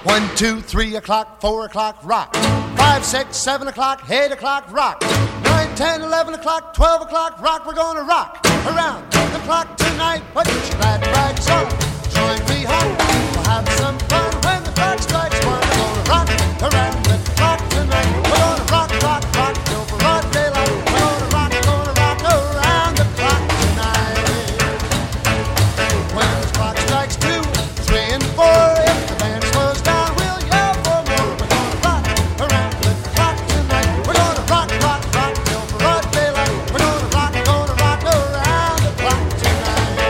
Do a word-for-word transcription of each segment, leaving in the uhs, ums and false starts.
One, two, three o'clock, four o'clock, rock. Five, six, seven o'clock, eight o'clock, rock. Nine, ten, eleven o'clock, twelve o'clock, rock. We're gonna rock around the clock tonight. Put your glad rags on, join me home. We'll have some fun when the clock strikes one. We're gonna rock around the clock tonight. We're gonna rock, rock, rock till broad daylight. We're gonna rock, gonna rock around the clock tonight. When the clock strikes two, three, and four, if the band slows down, we'll yell for more. We're gonna rock around the clock tonight. We're gonna rock, rock, rock till broad daylight. We're gonna rock, gonna rock around the clock tonight.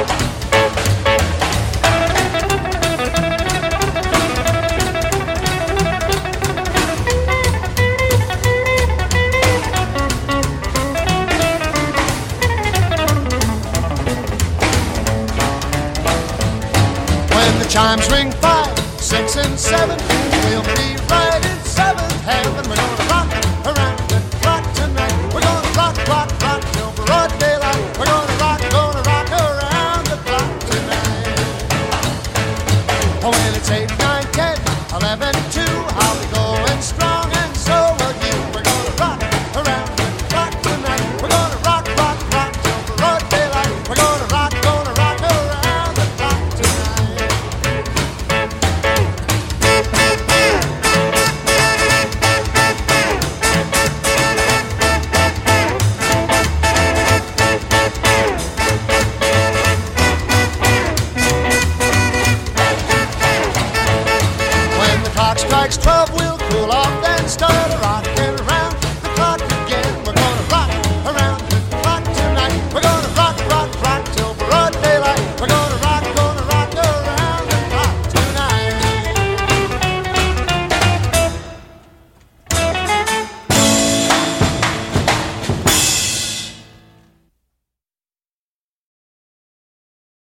When the chimes ring five, six, and seven, we'll be right in seventh heaven. We're gonna rock around the clock tonight. We're gonna rock, rock, rock till broad daylight. We're gonna rock, gonna rock around the clock tonight. Oh, when it's eight, nine, ten, eleven, two, I'll be going strong, and so will you. We're gonna rock around the clock tonight. We're gonna rock, rock, rock till broad daylight. We're gonna rock, gonna rock around the clock tonight. When the clock strikes twelve, we'll cool off, then start a rock.